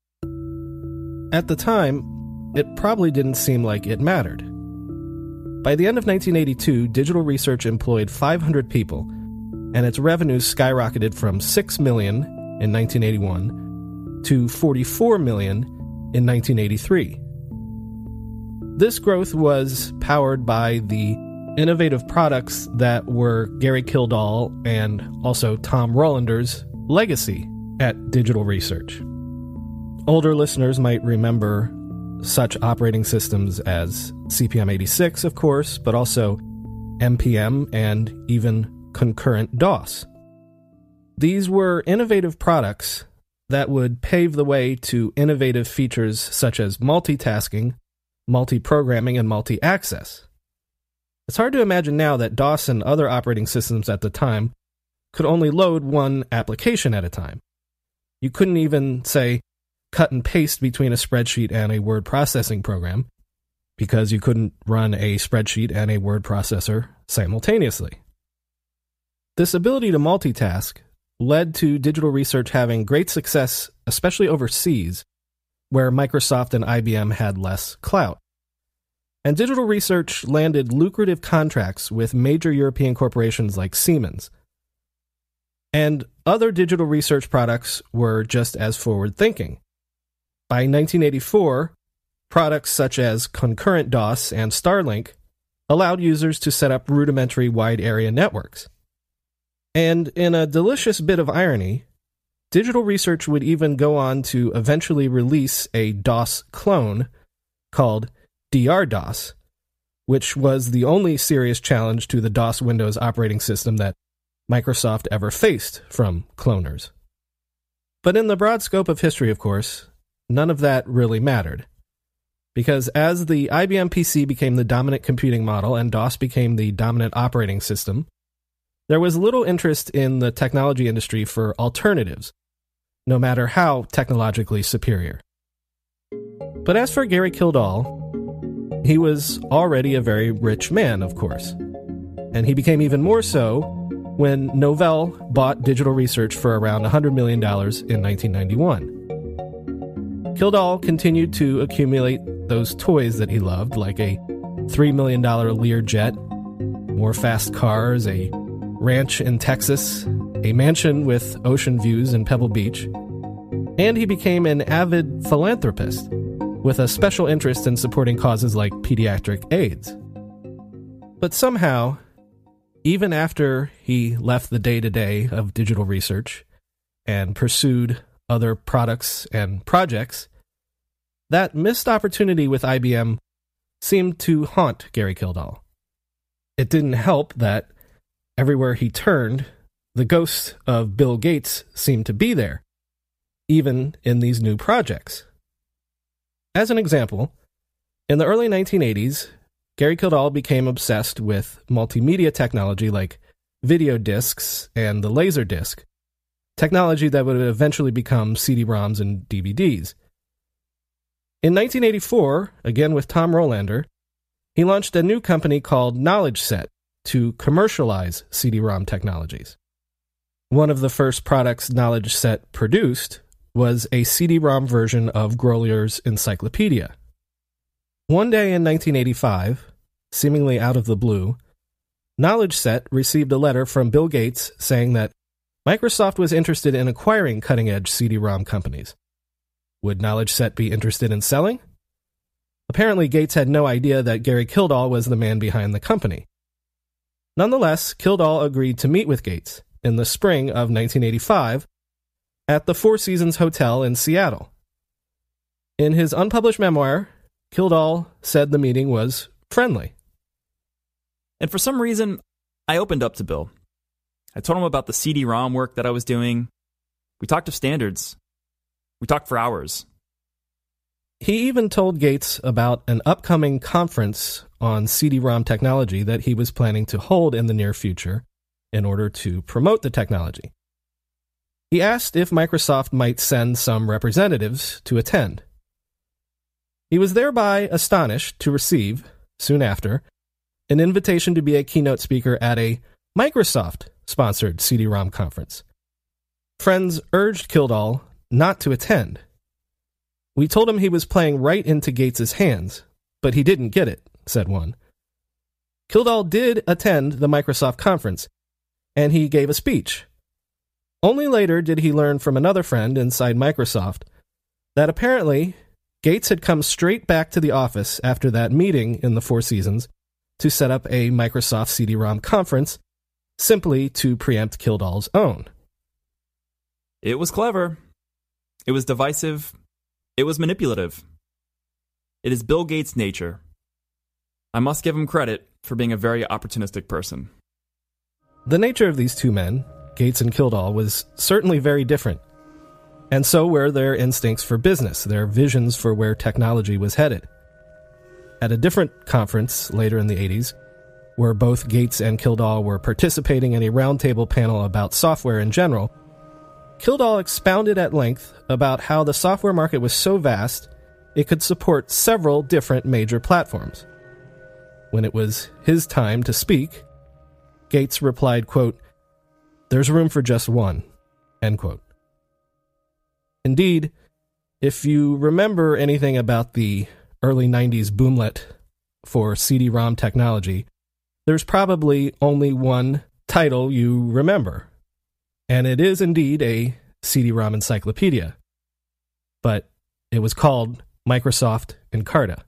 [SPEAKER 6] At the time, it probably didn't seem like it mattered. By the end of nineteen eighty-two, Digital Research employed five hundred people, and its revenues skyrocketed from six million dollars in nineteen eighty-one to forty-four million dollars in nineteen eighty-three. This growth was powered by the innovative products that were Gary Kildall and also Tom Rollander's legacy at Digital Research. Older listeners might remember such operating systems as C P M eighty-six, of course, but also N P M and even concurrent DOS. These were innovative products that would pave the way to innovative features such as multitasking, multi-programming, and multi-access. It's hard to imagine now that DOS and other operating systems at the time could only load one application at a time. You couldn't even, say, cut and paste between a spreadsheet and a word processing program, because you couldn't run a spreadsheet and a word processor simultaneously. This ability to multitask led to Digital Research having great success, especially overseas, where Microsoft and I B M had less clout. And Digital Research landed lucrative contracts with major European corporations like Siemens. And other Digital Research products were just as forward-thinking. By nineteen eighty-four, products such as Concurrent DOS and Starlink allowed users to set up rudimentary wide-area networks. And in a delicious bit of irony, Digital Research would even go on to eventually release a DOS clone called D R DOS, which was the only serious challenge to the DOS Windows operating system that Microsoft ever faced from cloners. But in the broad scope of history, of course, none of that really mattered. Because as the I B M P C became the dominant computing model and DOS became the dominant operating system, there was little interest in the technology industry for alternatives, no matter how technologically superior. But as for Gary Kildall, he was already a very rich man, of course. And he became even more so when Novell bought Digital Research for around one hundred million dollars in nineteen ninety-one. Kildall continued to accumulate those toys that he loved, like a three million dollars Learjet, more fast cars, a ranch in Texas, a mansion with ocean views in Pebble Beach, and he became an avid philanthropist with a special interest in supporting causes like pediatric AIDS. But somehow, even after he left the day-to-day of Digital Research and pursued other products and projects, that missed opportunity with I B M seemed to haunt Gary Kildall. It didn't help that everywhere he turned, the ghost of Bill Gates seemed to be there, even in these new projects. As an example, in the early nineteen eighties, Gary Kildall became obsessed with multimedia technology like video discs and the Laserdisc, technology that would eventually become C D-ROMs and D V Ds. In nineteen eighty-four, again with Tom Rolander, he launched a new company called KnowledgeSet to commercialize C D-ROM technologies. One of the first products KnowledgeSet produced was a C D-ROM version of Grolier's Encyclopedia. One day in nineteen eighty-five, seemingly out of the blue, KnowledgeSet received a letter from Bill Gates saying that Microsoft was interested in acquiring cutting-edge C D-ROM companies. Would KnowledgeSet be interested in selling? Apparently, Gates had no idea that Gary Kildall was the man behind the company. Nonetheless, Kildall agreed to meet with Gates in the spring of nineteen eighty-five at the Four Seasons Hotel in Seattle. In his unpublished memoir, Kildall said the meeting was friendly.
[SPEAKER 5] And for some reason, I opened up to Bill. I told him about the C D-ROM work that I was doing. We talked of standards. We talked for hours.
[SPEAKER 6] He even told Gates about an upcoming conference on C D-ROM technology that he was planning to hold in the near future in order to promote the technology. He asked if Microsoft might send some representatives to attend. He was thereby astonished to receive, soon after, an invitation to be a keynote speaker at a Microsoft-sponsored C D-ROM conference. Friends urged Kildall not to attend. We told him he was playing right into Gates's hands, but he didn't get it, said one. Kildall did attend the Microsoft conference, and he gave a speech. Only later did he learn from another friend inside Microsoft that apparently Gates had come straight back to the office after that meeting in the Four Seasons to set up a Microsoft C D-ROM conference simply to preempt Kildall's own.
[SPEAKER 5] It was clever. It was divisive. It was manipulative. It is Bill Gates' nature. I must give him credit for being a very opportunistic person.
[SPEAKER 6] The nature of these two men, Gates and Kildall, was certainly very different. And so were their instincts for business, their visions for where technology was headed. At a different conference later in the eighties, where both Gates and Kildall were participating in a roundtable panel about software in general, Kildall expounded at length about how the software market was so vast it could support several different major platforms. When it was his time to speak, Gates replied, quote, "There's room for just one," end quote. Indeed, if you remember anything about the early nineties boomlet for C D-ROM technology, there's probably only one title you remember. And it is indeed a C D-ROM encyclopedia. But it was called Microsoft Encarta.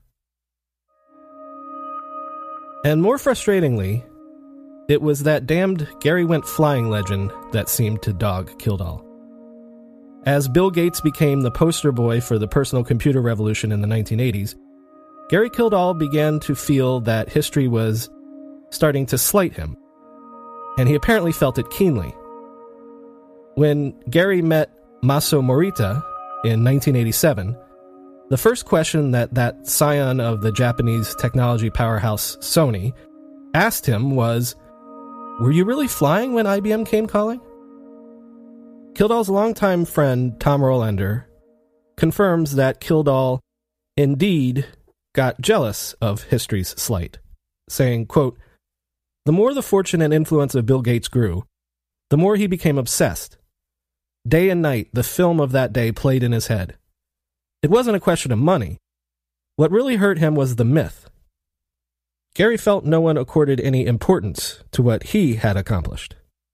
[SPEAKER 6] And more frustratingly, it was that damned Gary Went Flying legend that seemed to dog Kildall. As Bill Gates became the poster boy for the personal computer revolution in the nineteen eighties, Gary Kildall began to feel that history was starting to slight him. And he apparently felt it keenly. When Gary met Maso Morita in nineteen eighty-seven, the first question that that scion of the Japanese technology powerhouse Sony asked him was, "Were you really flying when I B M came calling?" Kildall's longtime friend Tom Rolander confirms that Kildall indeed got jealous of history's slight, saying, quote, The more the fortune and influence of Bill Gates grew, the more he became obsessed. Day and night, the film of that day played in his head. It wasn't a question of money. What really hurt him was the myth. Gary felt no one accorded any importance to what he had accomplished.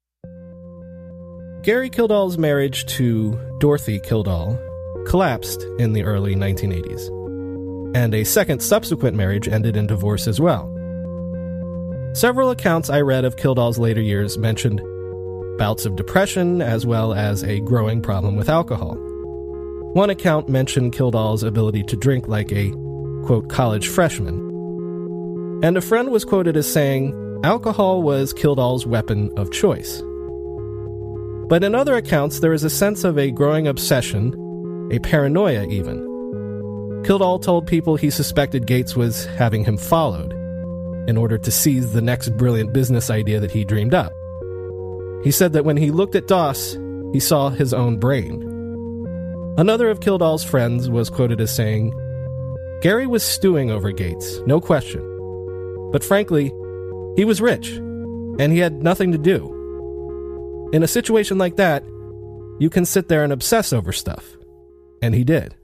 [SPEAKER 6] Gary Kildall's marriage to Dorothy Kildall collapsed in the early nineteen eighties, and a second subsequent marriage ended in divorce as well. Several accounts I read of Kildall's later years mentioned bouts of depression as well as a growing problem with alcohol. One account mentioned Kildall's ability to drink like a, quote, college freshman. And a friend was quoted as saying, alcohol was Kildall's weapon of choice. But in other accounts, there is a sense of a growing obsession, a paranoia even. Kildall told people he suspected Gates was having him followed in order to seize the next brilliant business idea that he dreamed up. He said that when he looked at Doss, he saw his own brain. Another of Kildall's friends was quoted as saying, Gary was stewing over Gates, no question. But frankly, he was rich, and he had nothing to do. In a situation like that, you can sit there and obsess over stuff. And he did.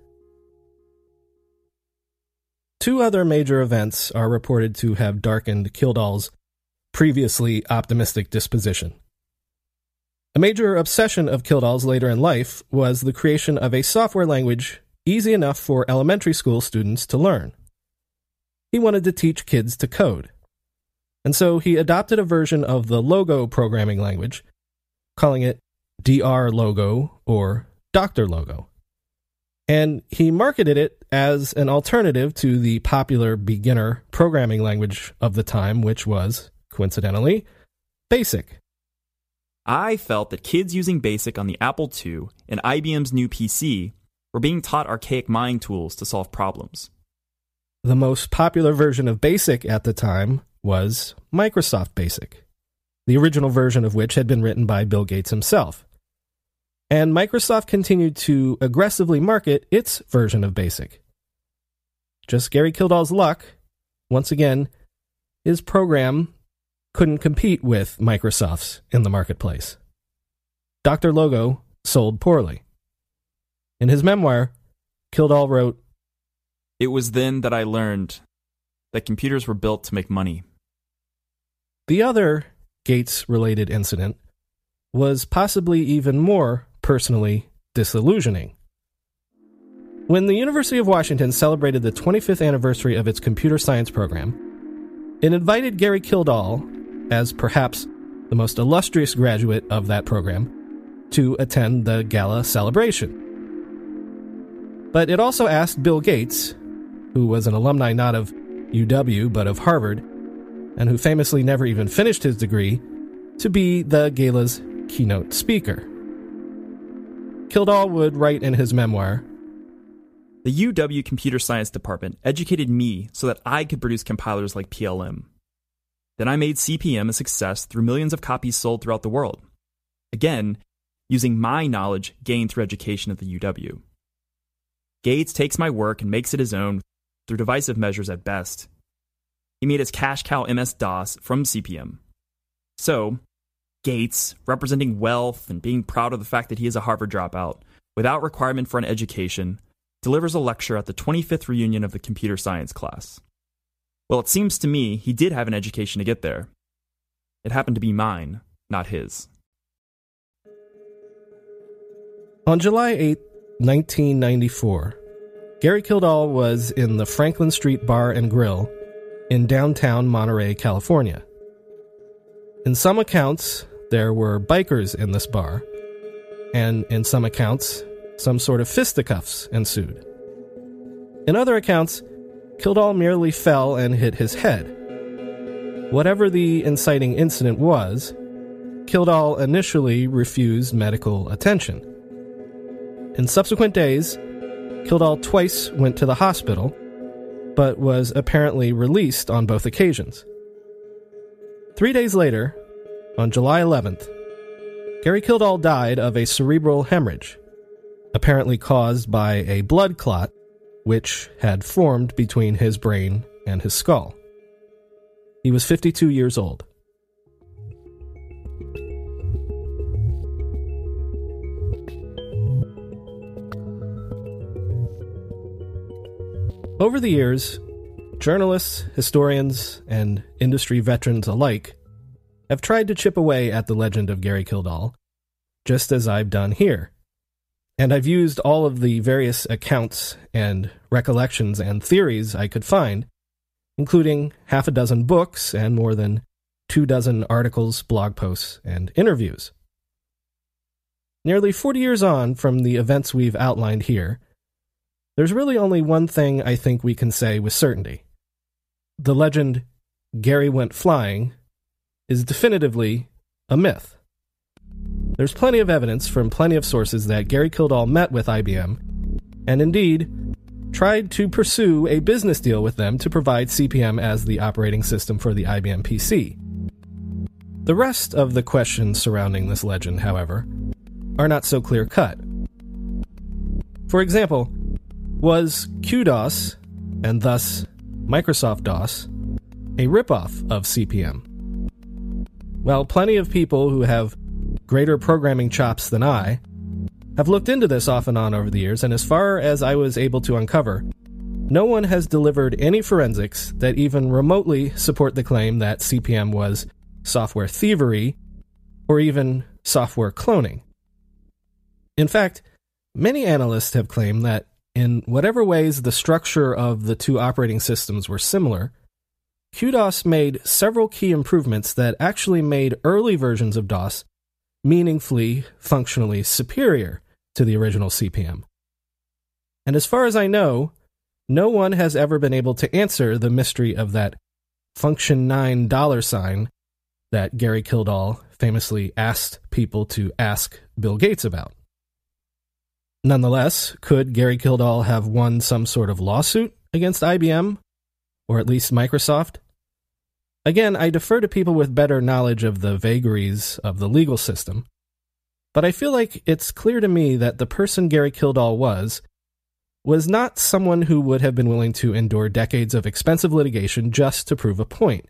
[SPEAKER 6] Two other major events are reported to have darkened Kildall's previously optimistic disposition. A major obsession of Kildall's later in life was the creation of a software language easy enough for elementary school students to learn. He wanted to teach kids to code. And so he adopted a version of the Logo programming language, calling it D R Logo or Doctor Logo. And he marketed it as an alternative to the popular beginner programming language of the time, which was, coincidentally, BASIC.
[SPEAKER 5] I felt that kids using BASIC on the Apple two and I B M's new P C were being taught archaic mind tools to solve problems.
[SPEAKER 6] The most popular version of BASIC at the time was Microsoft BASIC, the original version of which had been written by Bill Gates himself. And Microsoft continued to aggressively market its version of BASIC. Just Gary Kildall's luck, once again, his program couldn't compete with Microsoft's in the marketplace. Doctor Logo sold poorly. In his memoir, Kildall wrote,
[SPEAKER 5] "It was then that I learned that computers were built to make money."
[SPEAKER 6] The other Gates-related incident was possibly even more personally disillusioning. When the University of Washington celebrated the twenty-fifth anniversary of its computer science program, it invited Gary Kildall, as perhaps the most illustrious graduate of that program, to attend the gala celebration. But it also asked Bill Gates, who was an alumni not of U W but of Harvard, and who famously never even finished his degree, to be the gala's keynote speaker. Kildall would write in his memoir,
[SPEAKER 5] "The U W Computer Science Department educated me so that I could produce compilers like P L M. Then I made C P M a success through millions of copies sold throughout the world. Again, using my knowledge gained through education at the U W. Gates takes my work and makes it his own through divisive measures at best. He made his cash cow M S DOS from C P M. So, Gates, representing wealth and being proud of the fact that he is a Harvard dropout, without requirement for an education, delivers a lecture at the twenty-fifth reunion of the computer science class. Well, it seems to me he did have an education to get there. It happened to be mine, not his."
[SPEAKER 6] On July eighth, nineteen ninety-four, Gary Kildall was in the Franklin Street Bar and Grill in downtown Monterey, California. In some accounts, there were bikers in this bar, and in some accounts, some sort of fisticuffs ensued. In other accounts, Kildall merely fell and hit his head. Whatever the inciting incident was, Kildall initially refused medical attention. In subsequent days, Kildall twice went to the hospital, but was apparently released on both occasions. Three days later, on July eleventh, Gary Kildall died of a cerebral hemorrhage, apparently caused by a blood clot which had formed between his brain and his skull. He was fifty-two years old. Over the years, journalists, historians, and industry veterans alike have tried to chip away at the legend of Gary Kildall, just as I've done here. And I've used all of the various accounts and recollections and theories I could find, including half a dozen books and more than two dozen articles, blog posts, and interviews. Nearly forty years on from the events we've outlined here, there's really only one thing I think we can say with certainty. The legend, Gary went flying, is definitively a myth. There's plenty of evidence from plenty of sources that Gary Kildall met with I B M, and indeed tried to pursue a business deal with them to provide C P M as the operating system for the I B M P C. The rest of the questions surrounding this legend, however, are not so clear-cut. For example, was Q DOS, and thus Microsoft DOS, a ripoff of C P M? Well, plenty of people who have greater programming chops than I have looked into this off and on over the years, and as far as I was able to uncover, no one has delivered any forensics that even remotely support the claim that C P M was software thievery or even software cloning. In fact, many analysts have claimed that in whatever ways the structure of the two operating systems were similar, Q DOS made several key improvements that actually made early versions of DOS meaningfully, functionally superior to the original C P M. And as far as I know, no one has ever been able to answer the mystery of that function nine dollar sign that Gary Kildall famously asked people to ask Bill Gates about. Nonetheless, could Gary Kildall have won some sort of lawsuit against I B M, or at least Microsoft? Again, I defer to people with better knowledge of the vagaries of the legal system, but I feel like it's clear to me that the person Gary Kildall was, was not someone who would have been willing to endure decades of expensive litigation just to prove a point.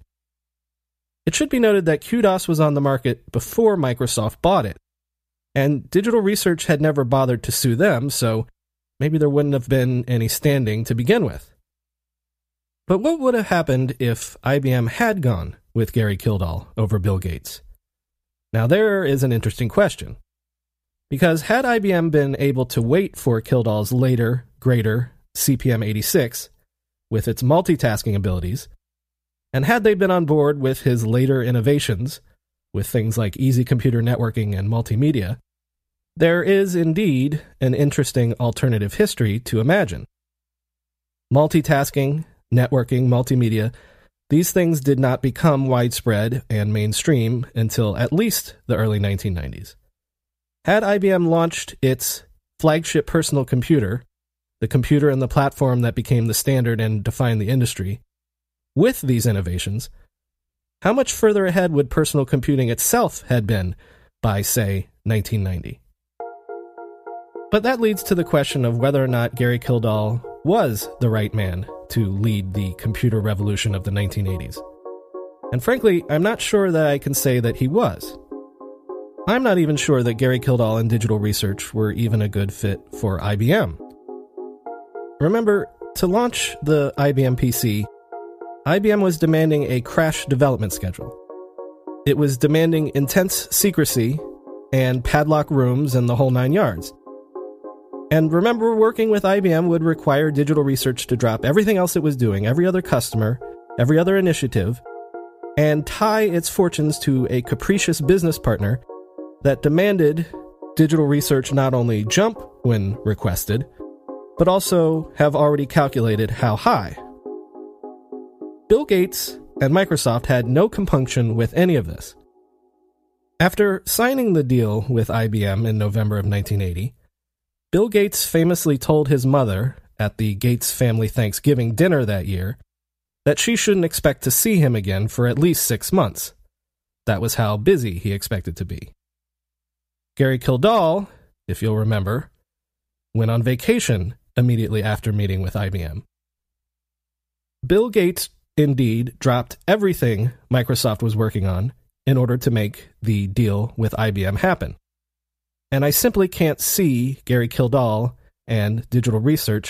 [SPEAKER 6] It should be noted that Q DOS was on the market before Microsoft bought it, and Digital Research had never bothered to sue them, so maybe there wouldn't have been any standing to begin with. But what would have happened if I B M had gone with Gary Kildall over Bill Gates? Now there is an interesting question. Because had I B M been able to wait for Kildall's later, greater C P M eighty-six with its multitasking abilities, and had they been on board with his later innovations, with things like easy computer networking and multimedia, there is indeed an interesting alternative history to imagine. Multitasking, networking, multimedia, these things did not become widespread and mainstream until at least the early nineteen nineties. Had I B M launched its flagship personal computer, the computer and the platform that became the standard and defined the industry, with these innovations, how much further ahead would personal computing itself had been by, say, nineteen ninety? But that leads to the question of whether or not Gary Kildall was the right man to lead the computer revolution of the nineteen eighties. And frankly, I'm not sure that I can say that he was. I'm not even sure that Gary Kildall and Digital Research were even a good fit for I B M. Remember, to launch the I B M P C, I B M was demanding a crash development schedule. It was demanding intense secrecy and padlock rooms and the whole nine yards. And remember, working with I B M would require Digital Research to drop everything else it was doing, every other customer, every other initiative, and tie its fortunes to a capricious business partner that demanded Digital Research not only jump when requested, but also have already calculated how high. Bill Gates and Microsoft had no compunction with any of this. After signing the deal with I B M in November of nineteen eighty, Bill Gates famously told his mother at the Gates family Thanksgiving dinner that year that she shouldn't expect to see him again for at least six months. That was how busy he expected to be. Gary Kildall, if you'll remember, went on vacation immediately after meeting with I B M. Bill Gates indeed dropped everything Microsoft was working on in order to make the deal with I B M happen. And I simply can't see Gary Kildall and Digital Research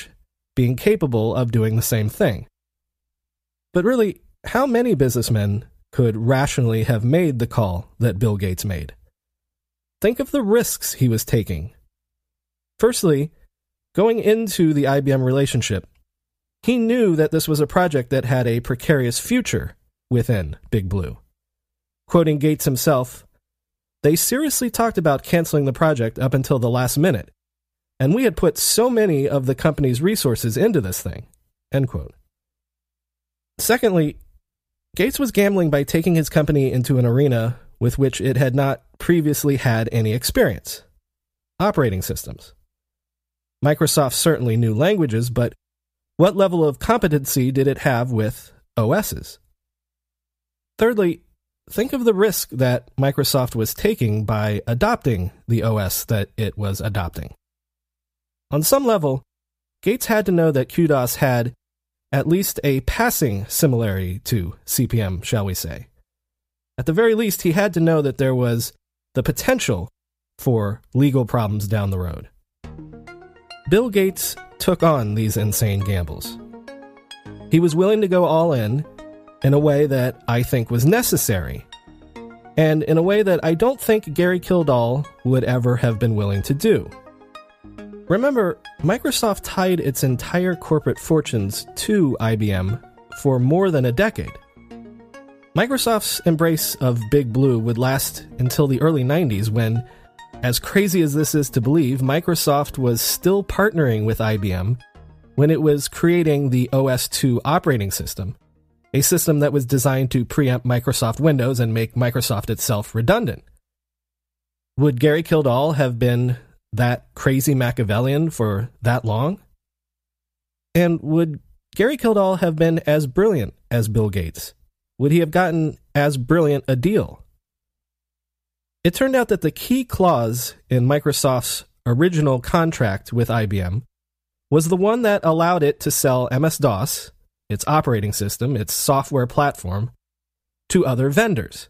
[SPEAKER 6] being capable of doing the same thing. But really, how many businessmen could rationally have made the call that Bill Gates made? Think of the risks he was taking. Firstly, going into the I B M relationship, he knew that this was a project that had a precarious future within Big Blue. Quoting Gates himself, "They seriously talked about canceling the project up until the last minute, and we had put so many of the company's resources into this thing." End quote. Secondly, Gates was gambling by taking his company into an arena with which it had not previously had any experience: operating systems. Microsoft certainly knew languages, but what level of competency did it have with O Ss? Thirdly, think of the risk that Microsoft was taking by adopting the O S that it was adopting. On some level, Gates had to know that Q DOS had at least a passing similarity to C P M, shall we say. At the very least, he had to know that there was the potential for legal problems down the road. Bill Gates took on these insane gambles. He was willing to go all in, in a way that I think was necessary, and in a way that I don't think Gary Kildall would ever have been willing to do. Remember, Microsoft tied its entire corporate fortunes to I B M for more than a decade. Microsoft's embrace of Big Blue would last until the early nineties when, as crazy as this is to believe, Microsoft was still partnering with I B M when it was creating the O S two operating system, a system that was designed to preempt Microsoft Windows and make Microsoft itself redundant. Would Gary Kildall have been that crazy Machiavellian for that long? And would Gary Kildall have been as brilliant as Bill Gates? Would he have gotten as brilliant a deal? It turned out that the key clause in Microsoft's original contract with I B M was the one that allowed it to sell M S DOS, its operating system, its software platform, to other vendors.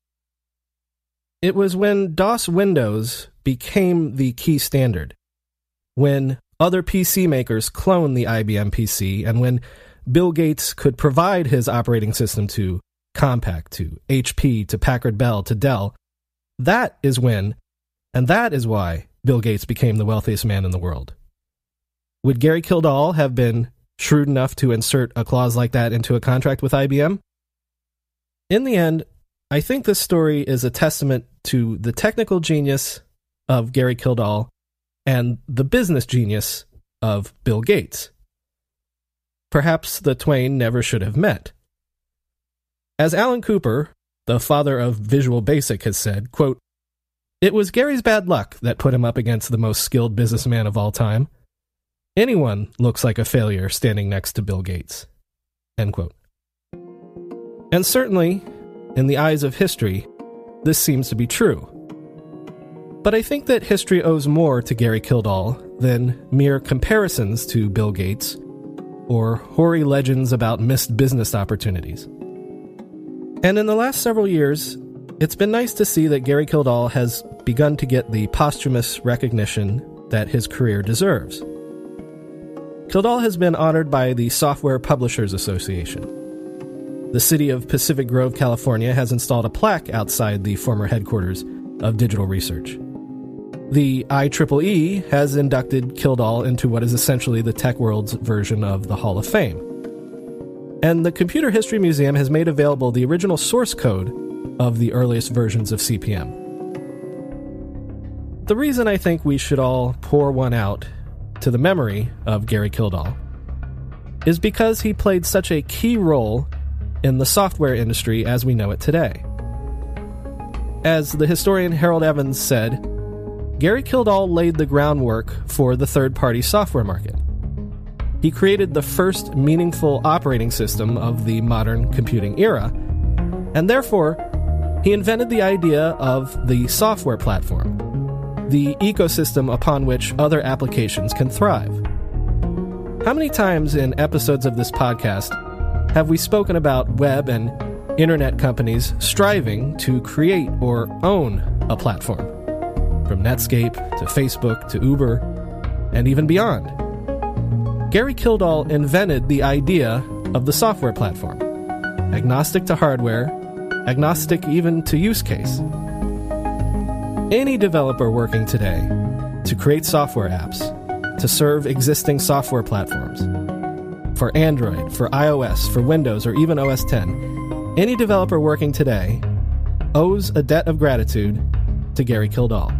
[SPEAKER 6] It was when DOS Windows became the key standard, when other P C makers cloned the I B M P C, and when Bill Gates could provide his operating system to Compaq, to H P, to Packard Bell, to Dell. That is when, and that is why, Bill Gates became the wealthiest man in the world. Would Gary Kildall have been shrewd enough to insert a clause like that into a contract with I B M? In the end, I think this story is a testament to the technical genius of Gary Kildall and the business genius of Bill Gates. Perhaps the twain never should have met. As Alan Cooper, the father of Visual Basic, has said, quote, "It was Gary's bad luck that put him up against the most skilled businessman of all time. Anyone looks like a failure standing next to Bill Gates." End quote. And certainly, in the eyes of history, this seems to be true. But I think that history owes more to Gary Kildall than mere comparisons to Bill Gates or hoary legends about missed business opportunities. And in the last several years, it's been nice to see that Gary Kildall has begun to get the posthumous recognition that his career deserves. Kildall has been honored by the Software Publishers Association. The city of Pacific Grove, California, has installed a plaque outside the former headquarters of Digital Research. The I triple E has inducted Kildall into what is essentially the tech world's version of the Hall of Fame. And the Computer History Museum has made available the original source code of the earliest versions of C P M. The reason I think we should all pour one out to the memory of Gary Kildall is because he played such a key role in the software industry as we know it today. As the historian Harold Evans said, Gary Kildall laid the groundwork for the third-party software market. He created the first meaningful operating system of the modern computing era, and therefore, he invented the idea of the software platform, the ecosystem upon which other applications can thrive. How many times in episodes of this podcast have we spoken about web and internet companies striving to create or own a platform? From Netscape to Facebook to Uber and even beyond. Gary Kildall invented the idea of the software platform, agnostic to hardware, agnostic even to use case. Any developer working today to create software apps to serve existing software platforms, for Android, for iOS, for Windows, or even O S ten, any developer working today owes a debt of gratitude to Gary Kildall.